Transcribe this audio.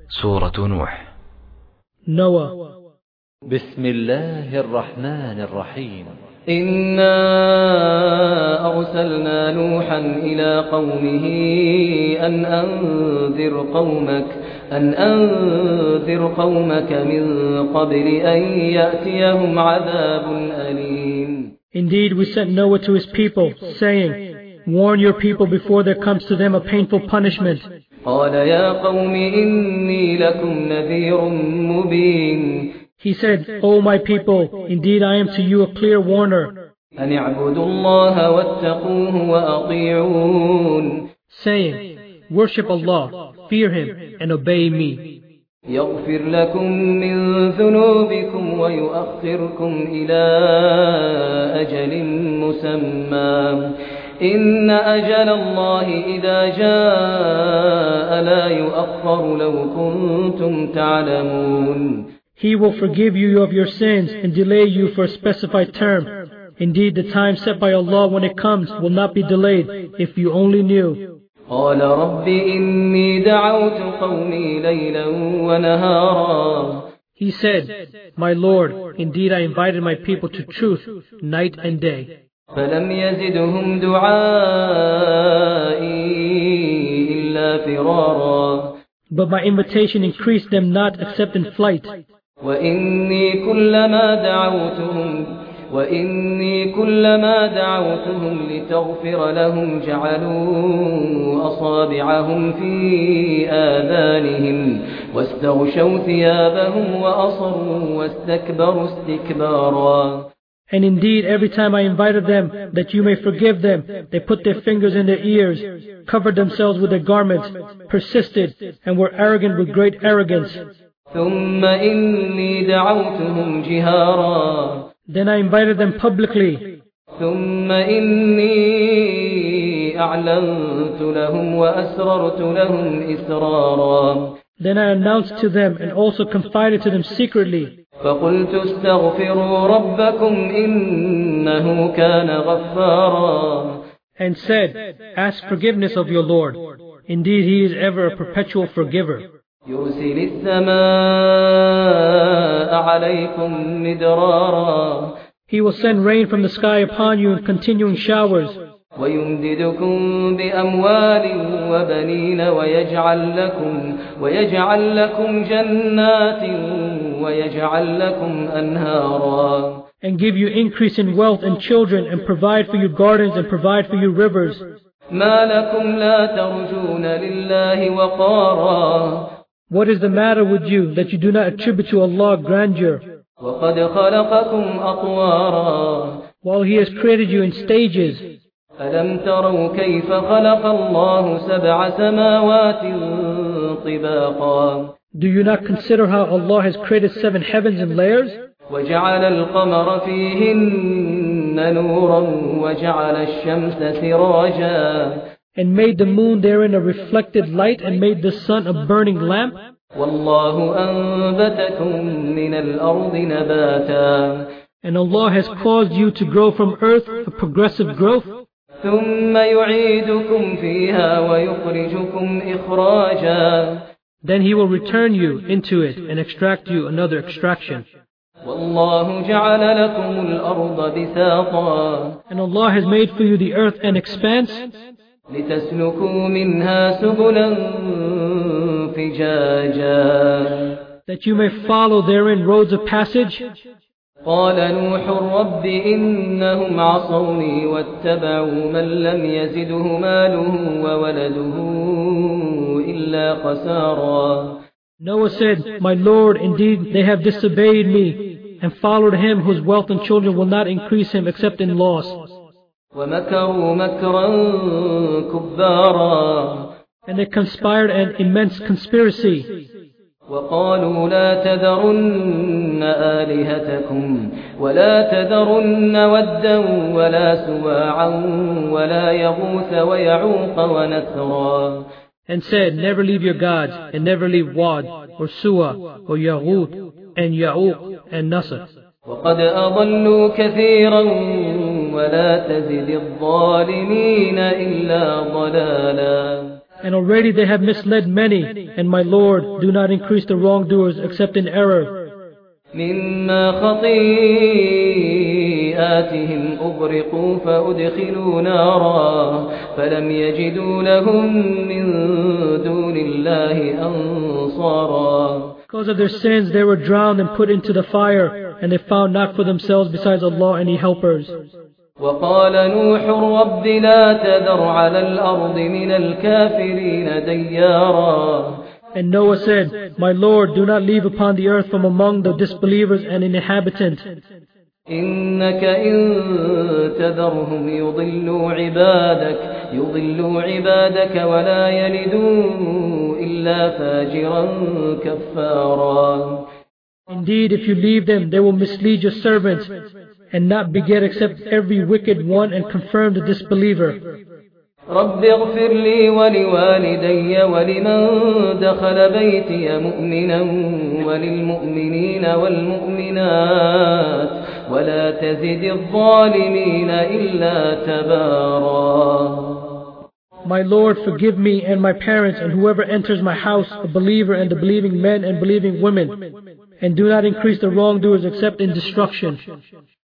سورة نوح. Noah. بسم الله الرحمن الرحيم. إنا أرسلنا نوحا إلى قومه أن أنذر قومك من قبل أن يأتيهم عذاب أليم. Indeed, we sent Noah to his people, saying, warn your people before there comes to them a painful punishment. قال يا قوم إني لكم نذير مبين. He said, O my people, indeed I am to you a clear warner. أن اعبدوا الله واتقوه وأطيعون. Saying, worship Allah, fear Him, and obey me. يغفر لكم من ذنوبكم ويؤخركم إلى أجل مسمى. إن أجل الله إذا جاء لا يؤخر لو كنتم تعلمون. He will forgive you of your sins and delay you for a specified term. Indeed, the time set by Allah when it comes will not be delayed if you only knew. قال رب إني دعوت قومي ليلا ونهارا. He said, my Lord, indeed I invited my people to truth night and day. فلم يزدهم دعائي إلا فرارا. But my invitation increased them not except in flight. وإني كلما دعوتهم لتغفر لهم جعلوا أصابعهم في آذانهم واستغشوا ثيابهم وأصروا واستكبروا استكبارا. And indeed, every time I invited them that you may forgive them, they put their fingers in their ears, covered themselves with their garments, persisted, and were arrogant with great arrogance. ثم إني دعوتهم جهارا. Then I invited them publicly. ثم إني أعلنت لهم وأسررت لهم إسرارا. Then I announced to them and also confided to them secretly. فقلت استغفروا ربكم إنه كان غفارا. And said, ask forgiveness of your Lord. Indeed, He is ever a perpetual forgiver. يرسل السماء عليكم مدرارا. He will send rain from the sky upon you in continuing showers. ويمددكم بأموال وبنين ويجعل لكم جنات ويجعل لكم أنهارا. And give you increase in wealth and children, and provide for you gardens and provide for you rivers. ما لكم لا ترجون لله وقارا. What is the matter with you that you do not attribute to Allah grandeur? وقد خلقكم أطوارا. While He has created you in stages. ألم تروا كيف خلق الله سبع سماوات طباقا. Do you not consider how Allah has created 7 heavens in layers? وجعل القمر فيهن نورا وجعل الشمس سراجا. And made the moon therein a reflected light, and made the sun a burning lamp. والله أنبتكم من الأرض نباتا. And Allah has caused you to grow from earth a progressive growth. ثم يعيدكم فيها ويخرجكم إخراجا. Then He will return you into it and extract you another extraction. والله جعل لكم الأرض بساطا. And Allah has made for you the earth an expanse, لتسلكوا منها سبلا فجاجا. that you may follow therein roads of passage. قال نوح رب إنهم عصوني واتبعوا من لم يزده ماله وولده إلا خسارا. Noah said, my Lord, indeed they have disobeyed me and followed him whose wealth and children will not increase him except in loss. ومكروا مكرا كبارا. And they conspired an immense conspiracy. وقالوا لا تذرن آلهتكم ولا تذرن ودا ولا سواعا ولا يغوث ويعوق ونسرا. And said, never leave your gods, and never leave Wad, or Suwa, or Yaghut, and Ya'uq, and Nasr. وقد أضلوا كثيرا ولا تزد الظالمين إلا ضلالا. And already they have misled many, and my Lord, do not increase the wrongdoers except in error. مما خطيئاتهم أغرقوا فأدخلوا نارا فلم يجدوا لهم من دون الله أنصارا. Because of their sins they were drowned and put into the fire, and they found not for themselves besides Allah any helpers. وقال نوح رب لا تذر على الأرض من الكافرين ديارا. And Noah said, My Lord, do not leave upon the earth from among the disbelievers an inhabitant. إنك إن تذرهم يضلوا عبادك ولا يلدوا إلا فاجرا كفارا. Indeed, if you leave them, they will mislead your servants and not beget except every wicked one and confirm the disbeliever. رب اغفر لي ولوالدي ولمن دخل بيتي مؤمنا وللمؤمنين والمؤمنات ولا تزد الظالمين إلا تبارا. My Lord, forgive me and my parents and whoever enters my house, a believer and the believing men and believing women, and do not increase the wrongdoers except in destruction.